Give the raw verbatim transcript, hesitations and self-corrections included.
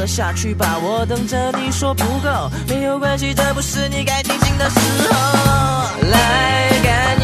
了下去吧，我等着你说不够，没有关系，这不是你该清醒的时候。来干